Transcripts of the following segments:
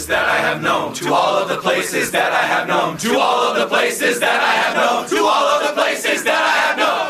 that I have known, to all of the places that I have known, to all of the places that I have known, to all of the places that I have known.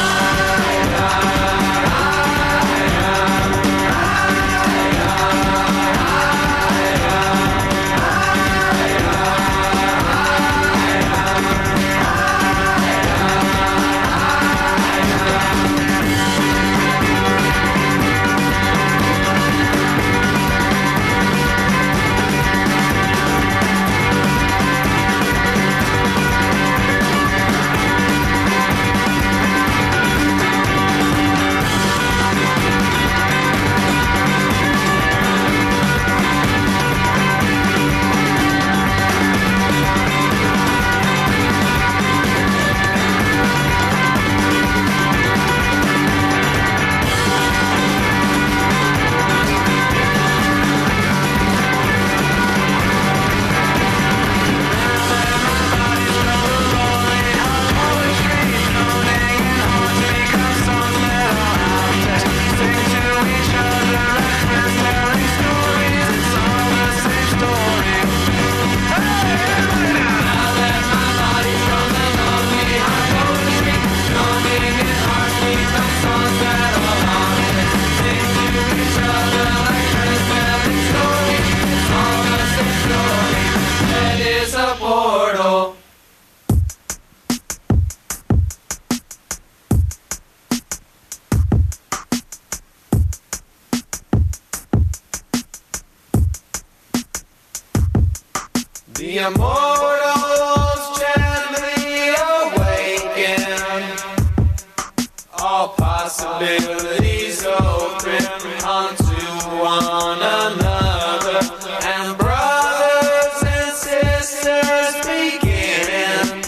The immortals gently awaken, all possibilities open unto one another, and brothers and sisters begin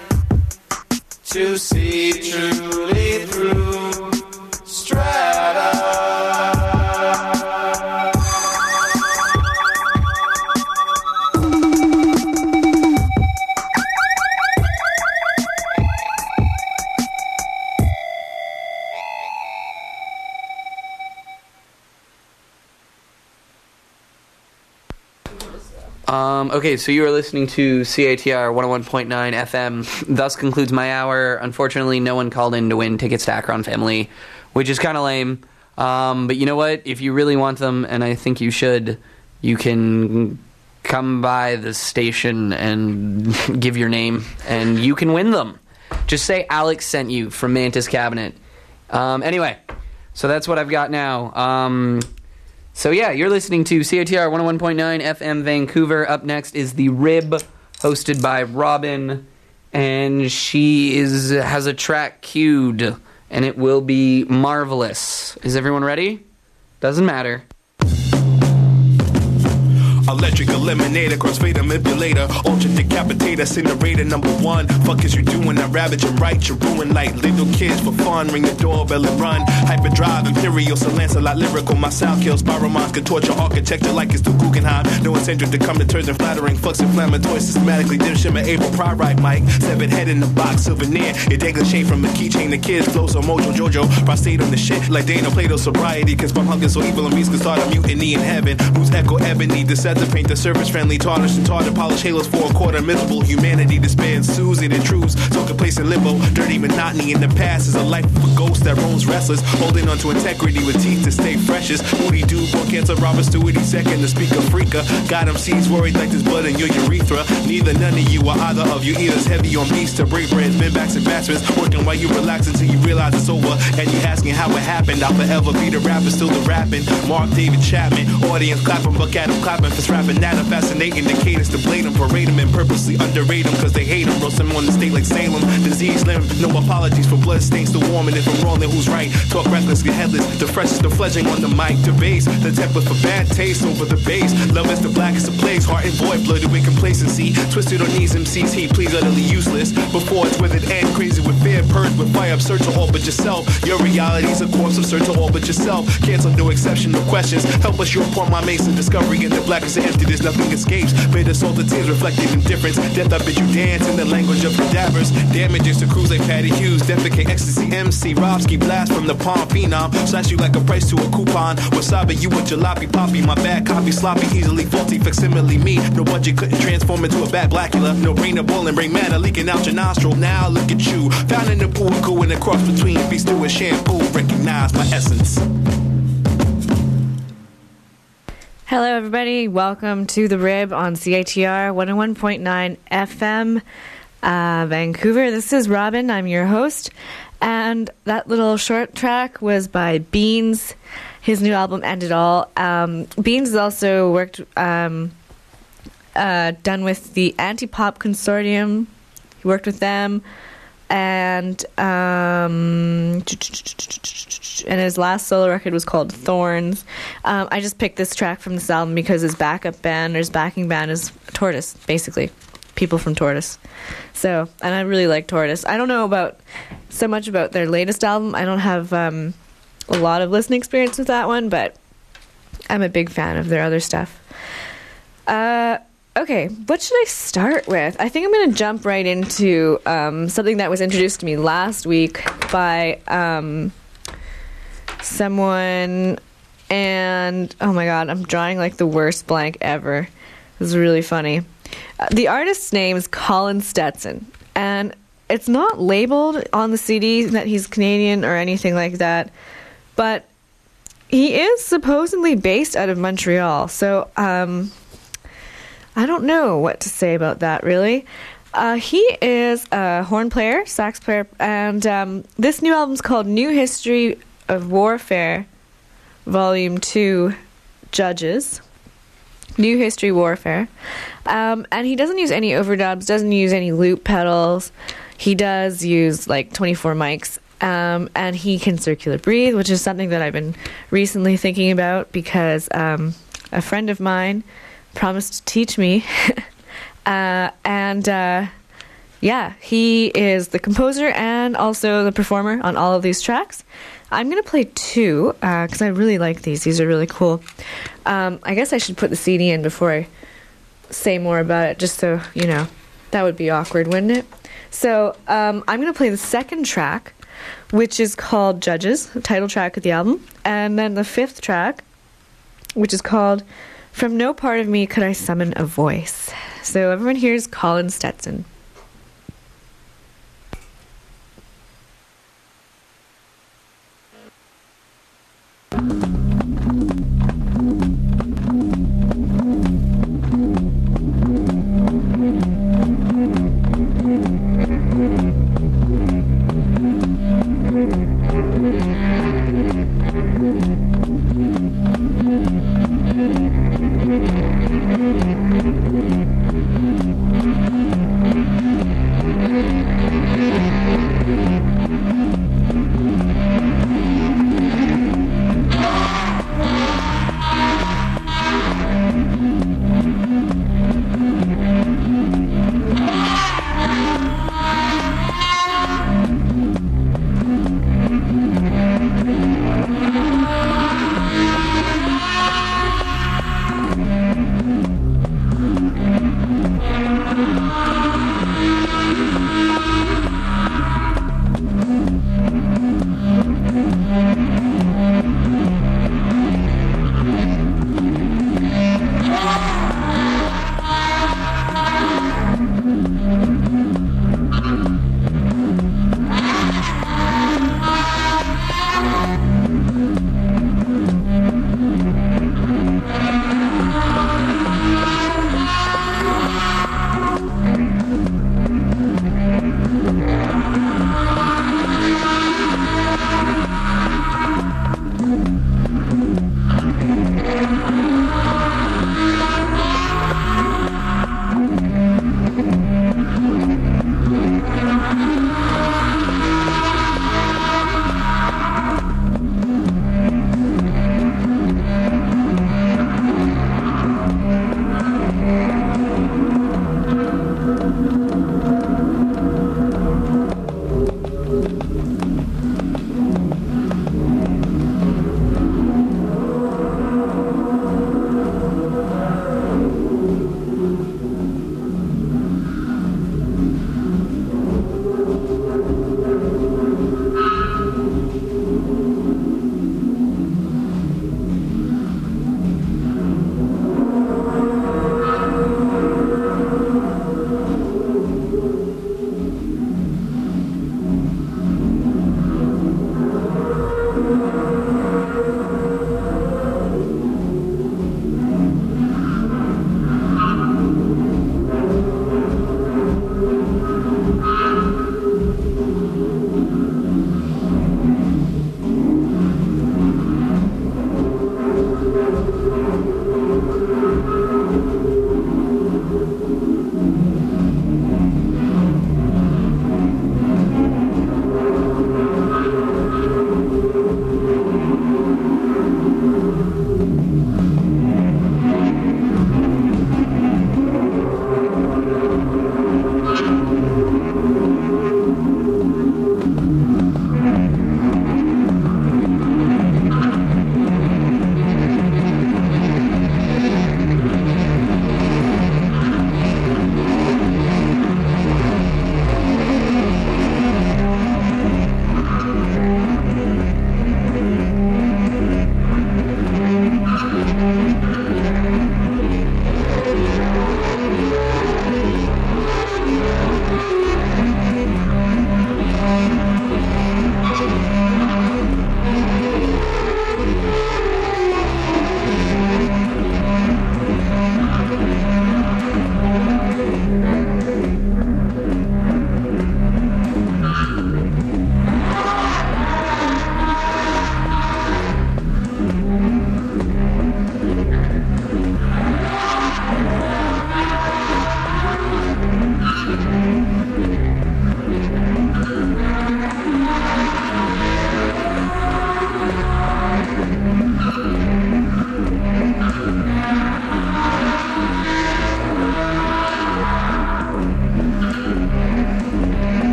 to see truly through strata. Okay, so you are listening to CATR 101.9 FM. Thus concludes my hour. Unfortunately, no one called in to win tickets to Akron Family, which is kind of lame. But you know what? If you really want them, and I think you should, you can come by the station and give your name, and you can win them. Just say Alex sent you from Mantis Cabinet. Anyway, so that's what I've got now. So yeah, you're listening to CATR 101.9 FM Vancouver. Up next is The Rib, hosted by Robin, and she has a track queued, and it will be marvelous. Is everyone ready? Doesn't matter. Electric eliminator, crossfader, manipulator, ultra decapitator, incinerator, number one. Fuck is you doing? I ravage and right, you ruin like little kids for fun. Ring the doorbell and run. Hyperdrive, imperial, so Lancelot, lyrical. My sound kills, Spiromons can torture architecture like it's the Guggenheim. No incentive to come to turns and flattering. Fucks inflammatory, systematically dim shimmer, April pride right, Mike. Severed head in the box, souvenir. Your dangling chain from the keychain, the kids flow so mojo Jojo. Prostate on the shit like Dana Plato sobriety. Cause my hunger so evil and beasts can start a mutiny in heaven. Who's echo ebony, the paint the surface friendly, tarnish and tartar, polish halos for a quarter, miserable humanity, despair ensues, it intrudes, so place in limbo, dirty monotony in the past is a life of a ghost that roams restless, holding on to integrity with teeth to stay freshest, Moody dude, born cancer, Robert Stewart, second, the speaker freaker, got him seeds worried like there's blood in your urethra, neither none of you or either of you ears heavy on beats to break breads, bend backs and batsmen, working while you relax until you realize it's over, and you asking how it happened, I'll forever be the rapper, still the rapping, Mark David Chapman, audience clapping, look at him clapping for rapping that a fascinating the cadence to blade him, parade him and purposely underrate him cause they hate him, roast him on the state like Salem, disease limb, no apologies for blood stains to warm, and if I'm wrong then who's right, talk reckless, get headless, the freshest, the fledgling on the mic, the bass, the temper for bad taste over the bass, love is the blackest of plagues, heart and void, blood away complacency, twisted on knees, MCs, he please utterly useless, before it's with it end, crazy with fear, purged with fire, search to orbit yourself, your reality's a corpse of search to orbit yourself, cancel no exception, no questions, help us, you upon my mason, discovery in the blackest of empty, there's nothing escapes, bitter salt of tears reflecting indifference, death I bid you dance in the language of cadavers. Damages to crews like Patty Hughes, defecate ecstasy, MC, Robski, blast from the palm phenom. Slash you like a price to a coupon. Wasabi, you a jalopy poppy. My bad copy, sloppy, easily faulty, facsimile me. No budget couldn't transform into a bad Blackula. No brain to boiling, brain matter leaking out your nostril. Now look at you, found in the pool, going across between beast to a shampoo. Recognize my essence. Hello, everybody. Welcome to The Rib on CITR 101.9 FM, Vancouver. This is Robin. I'm your host. And that little short track was by Beans. His new album, End It All. Beans has also worked, done with the Anti-Pop Consortium. He worked with them. And his last solo record was called Thorns. I just picked this track from this album because his backup band, or his backing band, is Tortoise, basically. People from Tortoise. So, and I really like Tortoise. I don't know so much about their latest album. I don't have a lot of listening experience with that one, but I'm a big fan of their other stuff. Okay, what should I start with? I think I'm going to jump right into something that was introduced to me last week by someone, and oh my god, I'm drawing like the worst blank ever. This is really funny. The artist's name is Colin Stetson, and it's not labeled on the CD that he's Canadian or anything like that, but he is supposedly based out of Montreal, so I don't know what to say about that, really. He is a horn player, sax player, and this new album's called New History of Warfare, Volume 2, Judges. New History Warfare. And he doesn't use any overdubs, doesn't use any loop pedals. He does use, like, 24 mics, and he can circular breathe, which is something that I've been recently thinking about because a friend of mine promised to teach me. Yeah, he is the composer and also the performer on all of these tracks. I'm going to play two because I really like these. These are really cool. I guess I should put the CD in before I say more about it, just so, you know, that would be awkward, wouldn't it? So I'm going to play the second track, which is called Judges, the title track of the album, and then the fifth track, which is called From No Part of Me Could I Summon a Voice. So everyone here's Colin Stetson.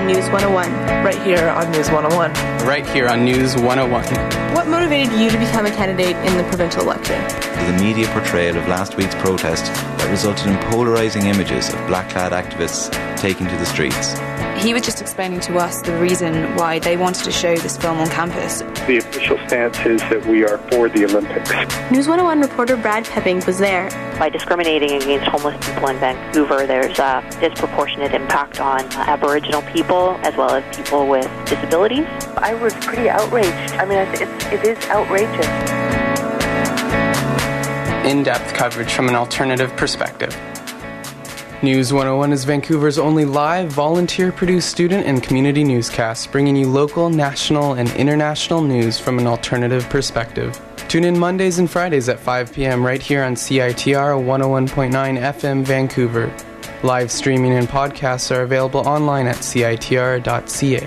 News 101. Right here on News 101. Right here on News 101. What motivated you to become a candidate in the provincial election? The media portrayal of last week's protest that resulted in polarising images of black-clad activists taking to the streets. He was just explaining to us the reason why they wanted to show this film on campus. The official stance is that we are for the Olympics. News 101 reporter Brad Pepping was there. By discriminating against homeless people in Vancouver, there's a disproportionate impact on Aboriginal people as well as people with disabilities. I was pretty outraged. I mean, it is outrageous. In-depth coverage from an alternative perspective. News 101 is Vancouver's only live, volunteer-produced student and community newscast, bringing you local, national, and international news from an alternative perspective. Tune in Mondays and Fridays at 5 p.m. right here on CITR 101.9 FM Vancouver. Live streaming and podcasts are available online at citr.ca.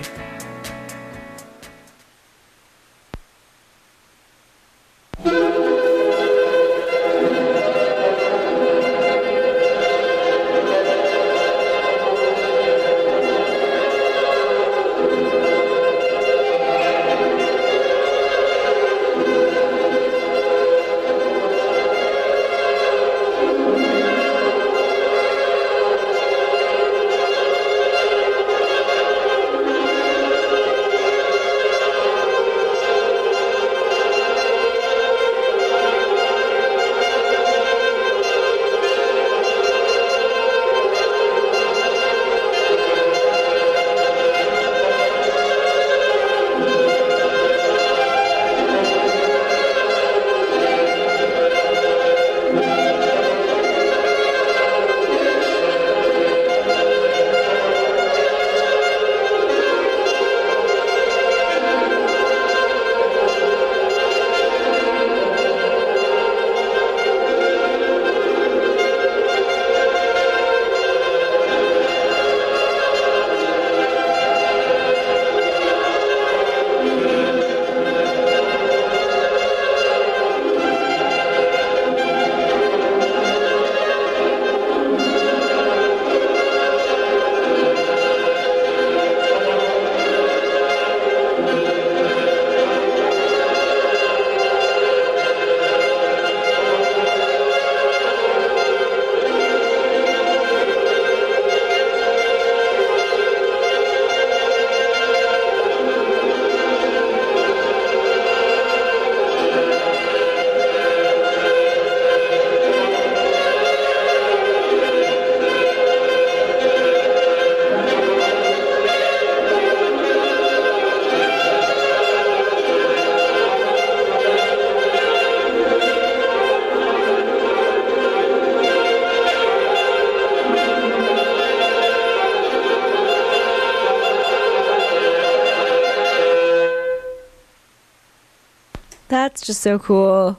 That's just so cool.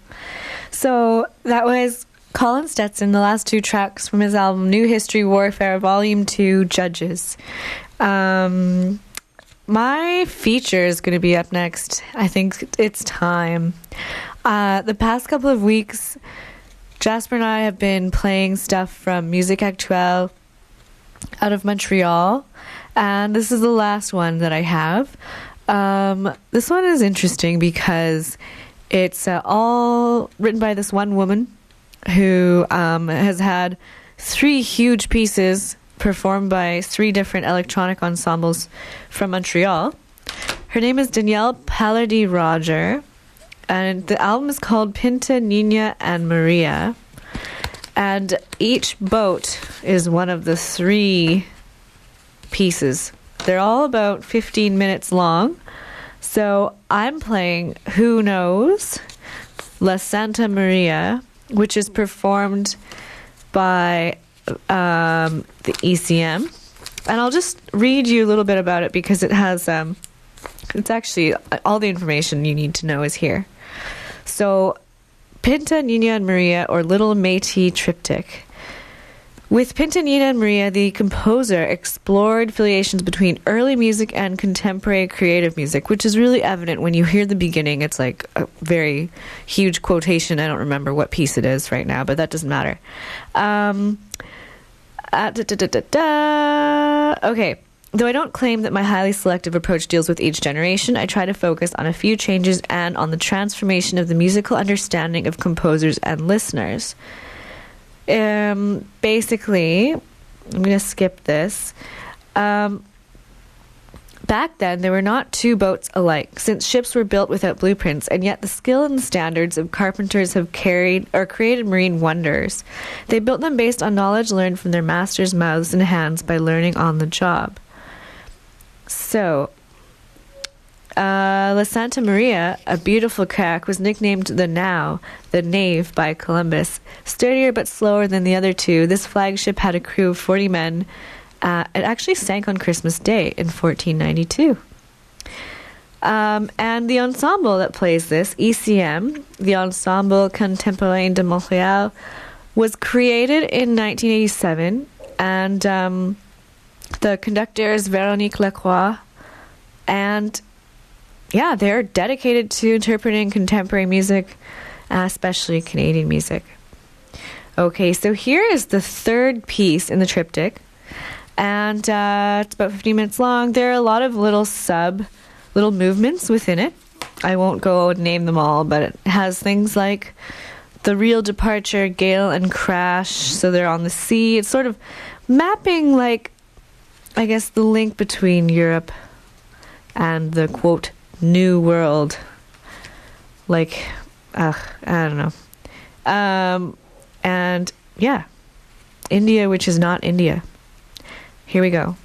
So that was Colin Stetson, the last two tracks from his album New History Warfare Volume 2, Judges. My feature is going to be up next. I think it's time. The past couple of weeks, Jasper and I have been playing stuff from Musique Actuelle out of Montreal, and this is the last one that I have. This one is interesting because it's all written by this one woman who has had 3 huge pieces performed by 3 different electronic ensembles from Montreal. Her name is Danielle Palardy-Roger, and the album is called Pinta, Nina, and Maria. And each boat is one of the 3 pieces. They're all about 15 minutes long. So I'm playing Who Knows, La Santa Maria, which is performed by the ECM. And I'll just read you a little bit about it because it has, it's actually, all the information you need to know is here. So, Pinta, Nina, and Maria, or Little Métis Triptych. With Pinta, Nina, and Maria, the composer explored affiliations between early music and contemporary creative music, which is really evident when you hear the beginning. It's like a very huge quotation. I don't remember what piece it is right now, but that doesn't matter. Okay, Though I don't claim that my highly selective approach deals with each generation, I try to focus on a few changes and on the transformation of the musical understanding of composers and listeners. Basically, I'm going to skip this. Back then, there were not two boats alike, since ships were built without blueprints, and yet the skill and standards of carpenters have created marine wonders. They built them based on knowledge learned from their masters' mouths and hands by learning on the job. So, La Santa Maria, a beautiful crack, was nicknamed the Knave by Columbus. Sturdier but slower than the other two, this flagship had a crew of 40 men. It actually sank on Christmas Day in 1492. And the ensemble that plays this, ECM, the Ensemble Contemporain de Montréal, was created in 1987, and the conductor is Véronique Lacroix, and yeah, they're dedicated to interpreting contemporary music, especially Canadian music. Okay, so here is the third piece in the triptych. And it's about 15 minutes long. There are a lot of little movements within it. I won't go and name them all, but it has things like the real departure, gale and crash. So they're on the sea. It's sort of mapping, like, I guess, the link between Europe and the, quote, New World. Like, I don't know. And, yeah, India, which is not India. Here we go.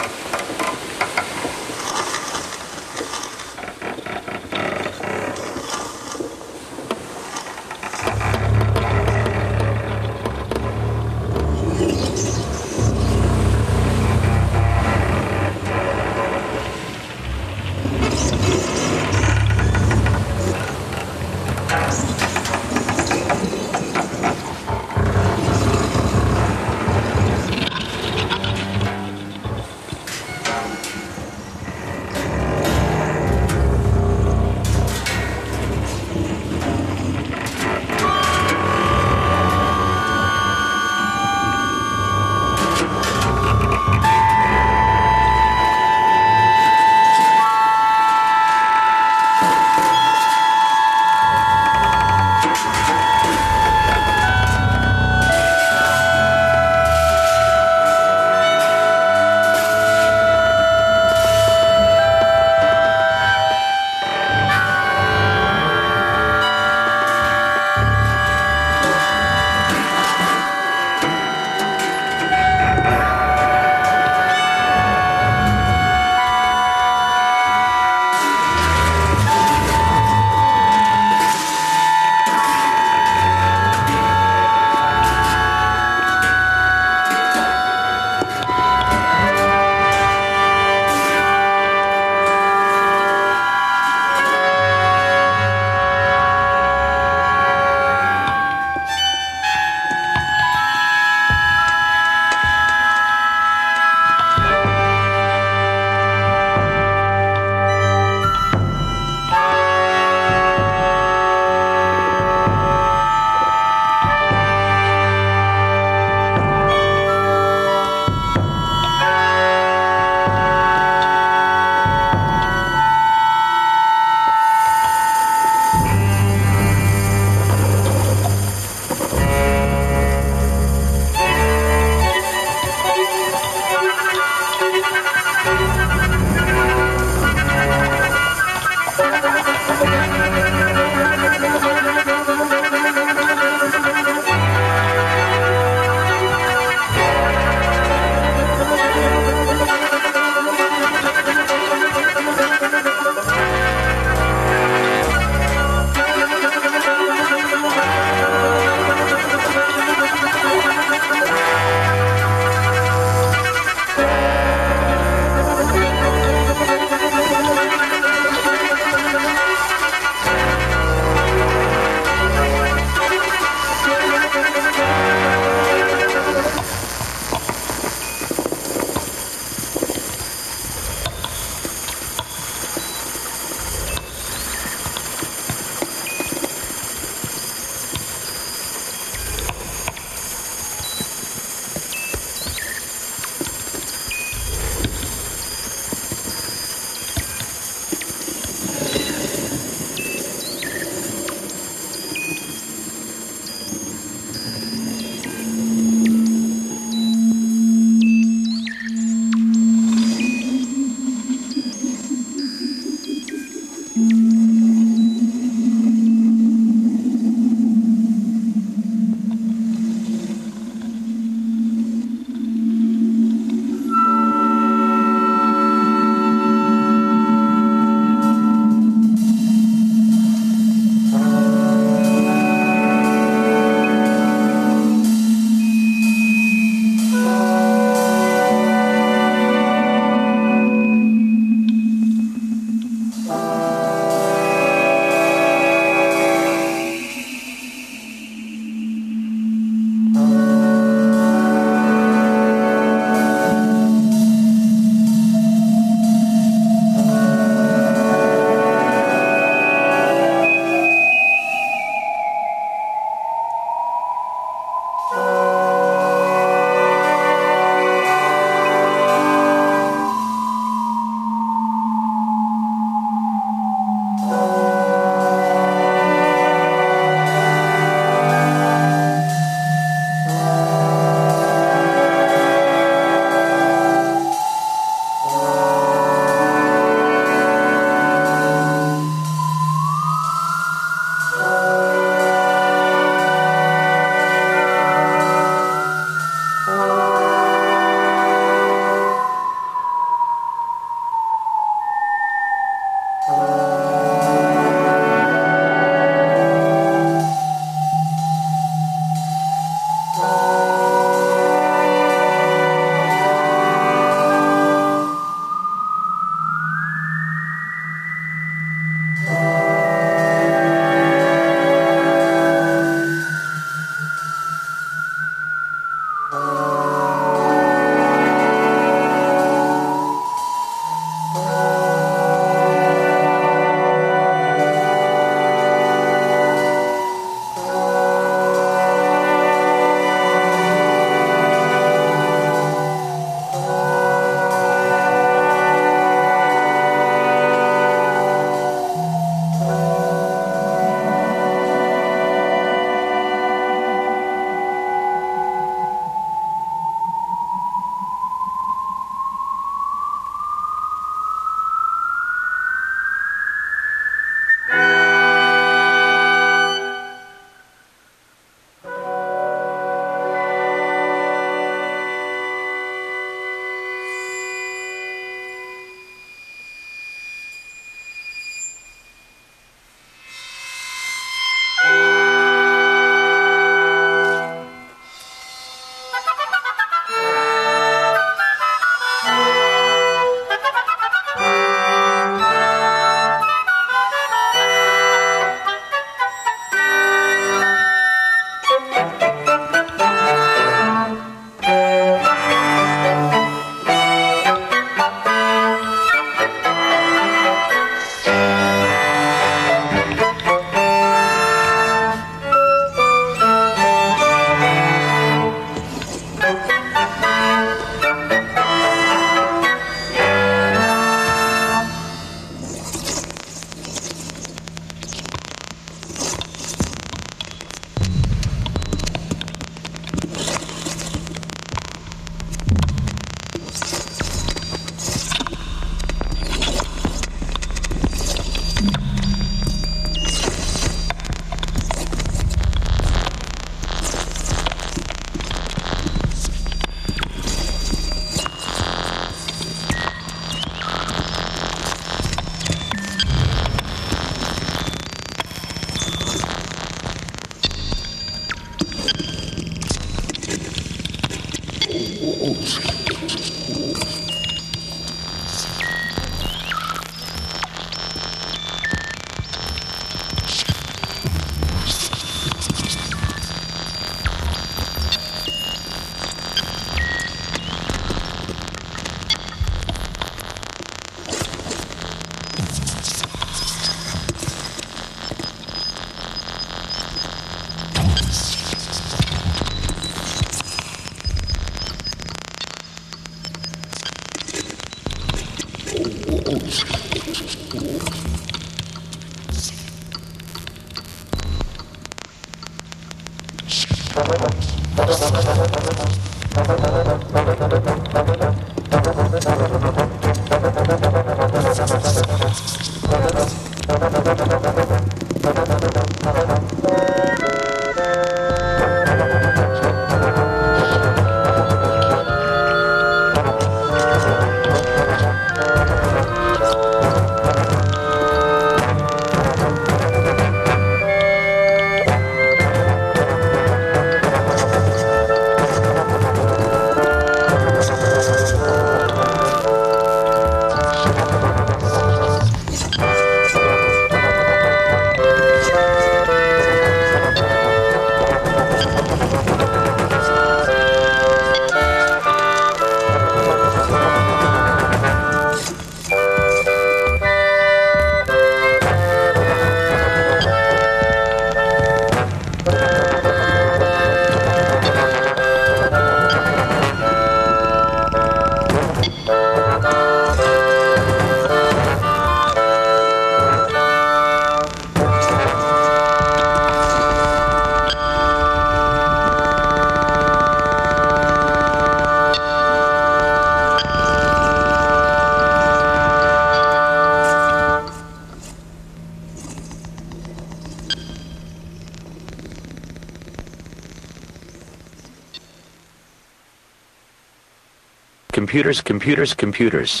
Computers, computers, computers.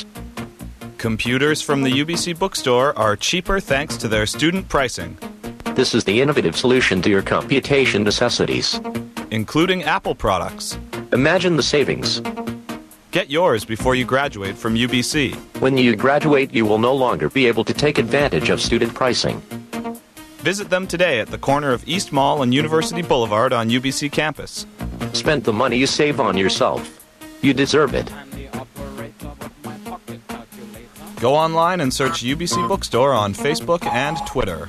Computers from the UBC bookstore are cheaper thanks to their student pricing. This is the innovative solution to your computation necessities, including Apple products. Imagine the savings. Get yours before you graduate from UBC. When you graduate, you will no longer be able to take advantage of student pricing. Visit them today at the corner of East Mall and University Boulevard on UBC campus. Spend the money you save on yourself. You deserve it. Go online and search UBC Bookstore on Facebook and Twitter.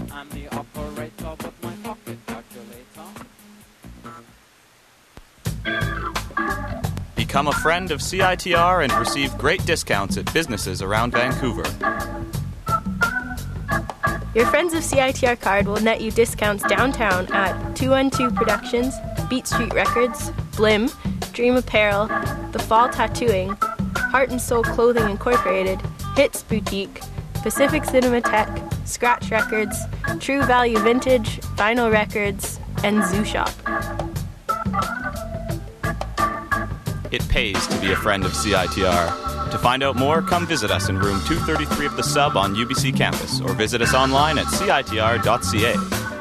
Become a friend of CITR and receive great discounts at businesses around Vancouver. Your Friends of CITR card will net you discounts downtown at 212 Productions, Beat Street Records, Blim, Dream Apparel, The Fall Tattooing, Heart and Soul Clothing Incorporated, Hits Boutique, Pacific Cinematheque, Scratch Records, True Value Vintage, Vinyl Records, and Zoo Shop. It pays to be a friend of CITR. To find out more, come visit us in room 233 of the Sub on UBC campus, or visit us online at citr.ca.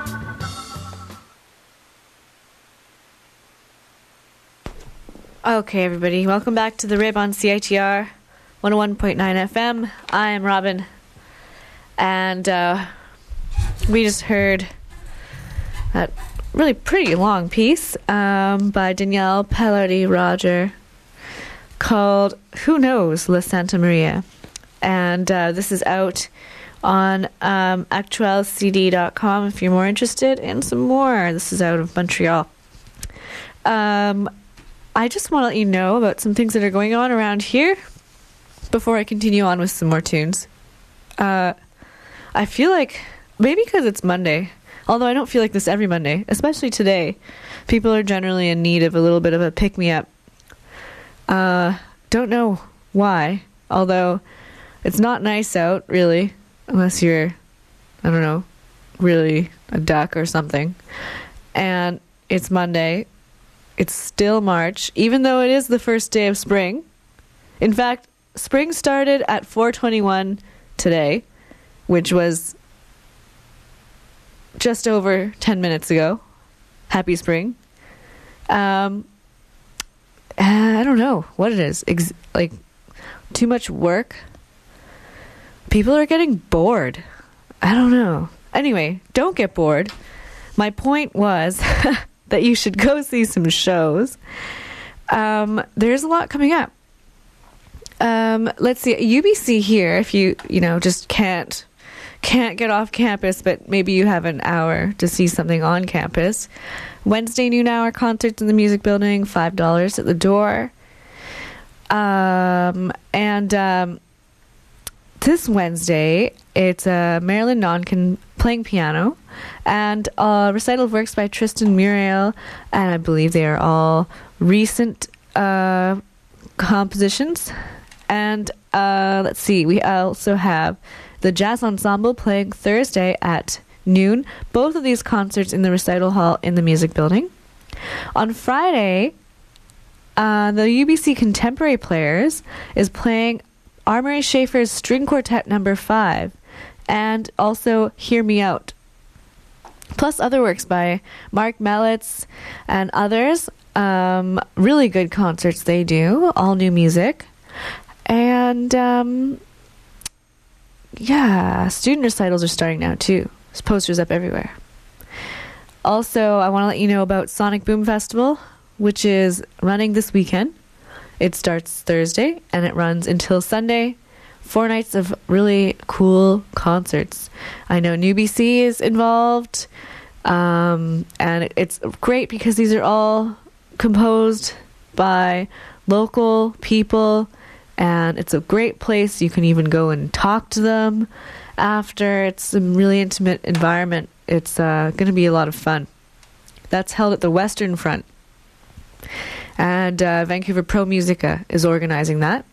Okay, everybody, welcome back to The Rib on CITR 101.9 FM. I am Robin, and we just heard that really pretty long piece by Danielle Pellardi-Roger called Who Knows La Santa Maria, and this is out on actualcd.com if you're more interested, and some more. This is out of Montreal. I just want to let you know about some things that are going on around here before I continue on with some more tunes. I feel like, maybe because it's Monday, although I don't feel like this every Monday, especially today, people are generally in need of a little bit of a pick-me-up. Don't know why, although it's not nice out, really, unless you're, I don't know, really a duck or something. And it's Monday. It's still March, even though it is the first day of spring. In fact, spring started at 4:21 today, which was just over 10 minutes ago. Happy spring. And I don't know what it is. Like too much work. People are getting bored. I don't know. Anyway, don't get bored. My point was that you should go see some shows. There's a lot coming up. Let's see, UBC here, if you just can't get off campus, but maybe you have an hour to see something on campus. Wednesday noon hour concerts in the Music Building, $5 at the door. This Wednesday, it's Marilyn Nonkin playing piano, and a recital of works by Tristan Muriel, and I believe they are all recent compositions. And let's see, we also have the Jazz Ensemble playing Thursday at noon. Both of these concerts in the recital hall in the Music Building. On Friday, the UBC Contemporary Players is playing Armory Schaefer's String Quartet No. 5, and also Hear Me Out, plus other works by Mark Mellitz and others. Really good concerts they do, all new music. And student recitals are starting now too. There's posters up everywhere. Also, I want to let you know about Sonic Boom Festival, which is running this weekend. It starts Thursday and it runs until Sunday. 4 nights of really cool concerts. I know New BC is involved, and it's great because these are all composed by local people, and it's a great place. You can even go and talk to them after. It's a really intimate environment. It's going to be a lot of fun. That's held at the Western Front. And Vancouver Pro Musica is organizing that.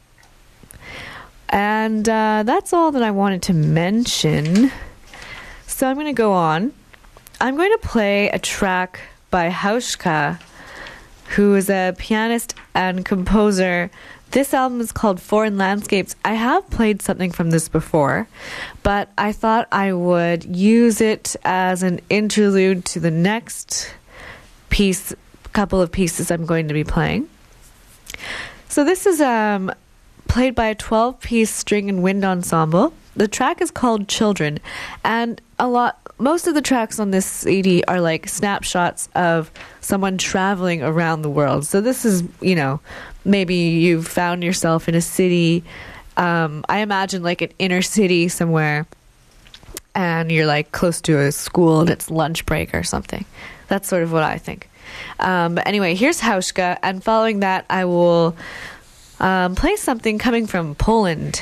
And that's all that I wanted to mention. So I'm going to go on. I'm going to play a track by Hauschka, who is a pianist and composer. This album is called Foreign Landscapes. I have played something from this before, but I thought I would use it as an interlude to the next couple of pieces I'm going to be playing. So this is played by a 12-piece string and wind ensemble. The track is called Children, and most of the tracks on this CD are like snapshots of someone traveling around the world. So this is, maybe you've found yourself in a city, I imagine like an inner city somewhere, and you're like close to a school and it's lunch break or something. That's sort of what I think. But anyway, here's Hauschka, and following that I will play something coming from Poland.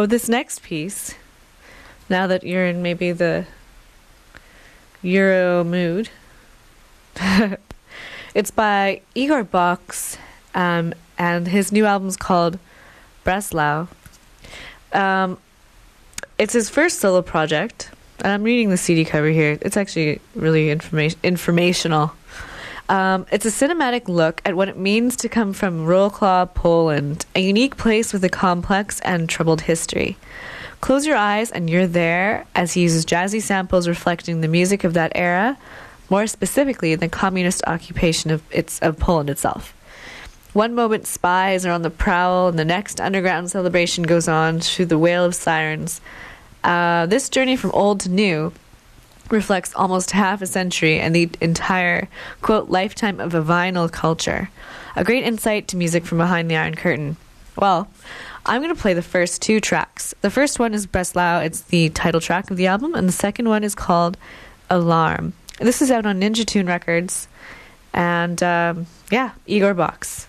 This next piece, now that you're in maybe the Euro mood, it's by Igor Box, and his new album's called Breslau. It's his first solo project, and I'm reading the CD cover here. It's actually really informational. It's a cinematic look at what it means to come from Wrocław, Poland, a unique place with a complex and troubled history. Close your eyes and you're there, as he uses jazzy samples reflecting the music of that era, more specifically the communist occupation of Poland itself. One moment spies are on the prowl, and the next underground celebration goes on through the wail of sirens. This journey from old to new reflects almost half a century and the entire, quote, lifetime of a vinyl culture. A great insight to music from behind the Iron Curtain. Well, I'm going to play the first two tracks. The first one is Breslau. It's the title track of the album, and the second one is called Alarm. This is out on Ninja Tune Records, and Igor Box.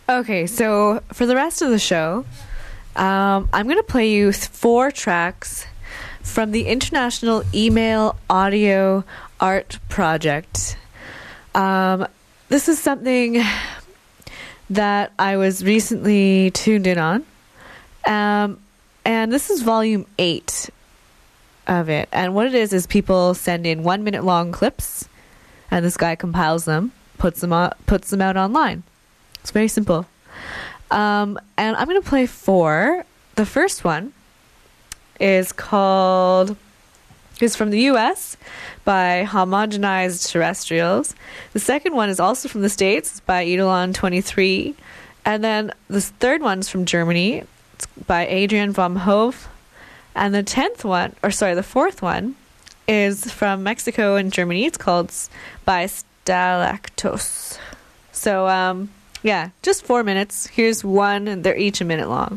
Okay, so for the rest of the show, I'm going to play you 4 tracks from the International Email Audio Art Project. This is something that I was recently tuned in on. And this is volume 8 of it. And what it is people send in 1-minute long clips, and this guy compiles them, puts them out online. It's very simple. And I'm going to play 4. The first one is from the US by Homogenized Terrestrials. The second one is also from the States. It's by Eidolon 23. And then the third one's from Germany. It's by Adrian von Hove. And the fourth one is from Mexico and Germany. It's called by Stalactos. So, yeah, just 4 minutes. Here's one, and they're each a minute long.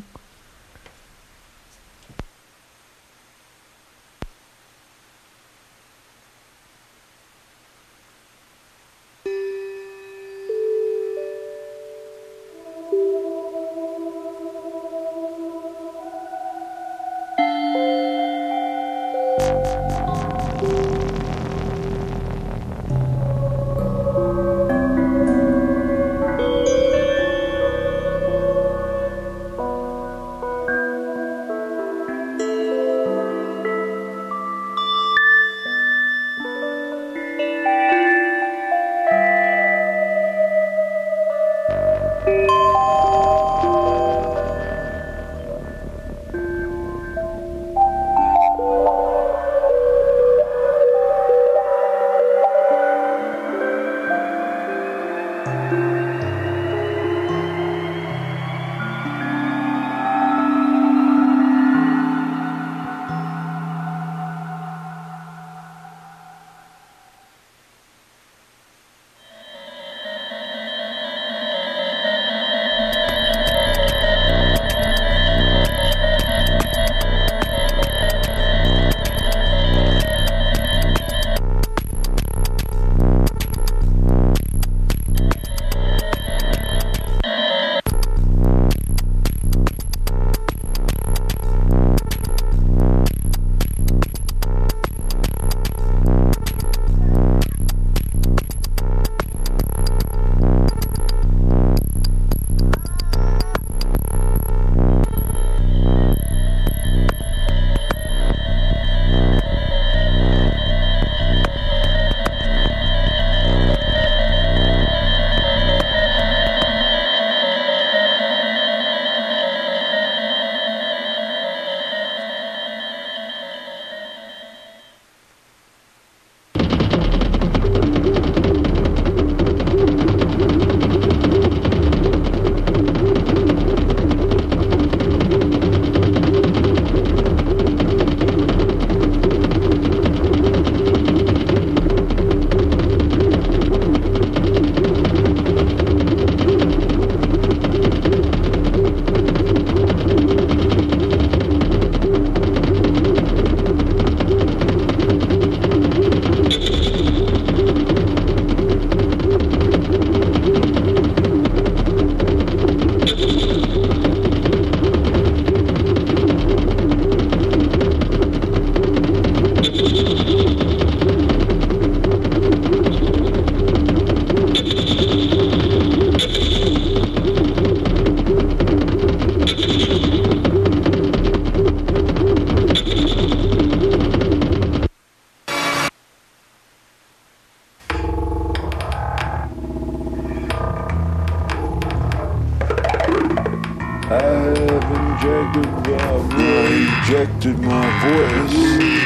rejected my voice.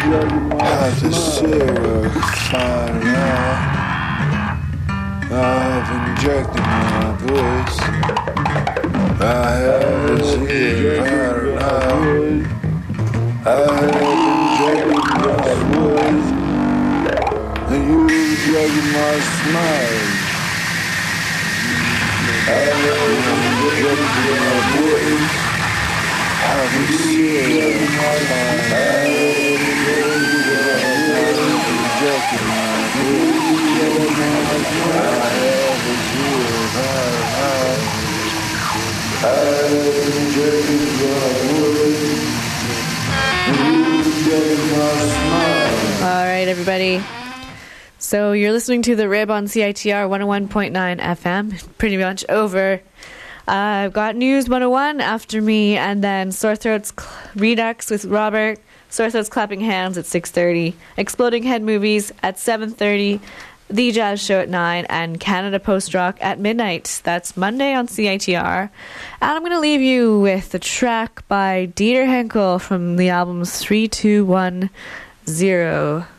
Had to Sarah find out. I've injected my voice. I had to hear out. I have injected my voice. And you injected my smile. I have injected my voice. I've injected my mind. I have injected my voice. I have All right, everybody. So you're listening to The Rib on CITR 101.9 FM. Pretty much over. I've got News 101 after me, and then Sore Throats Redux with Robert. Sore Throats Clapping Hands at 6:30. Exploding Head Movies at 7:30. The Jazz Show at 9, and Canada Post Rock at midnight. That's Monday on CITR. And I'm going to leave you with a track by Dieter Henkel from the album 3210.